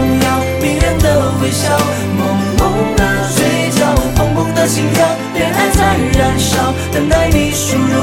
耀，迷人的微笑，朦胧的嘴角，砰砰的心跳，恋爱在燃烧，等待你输入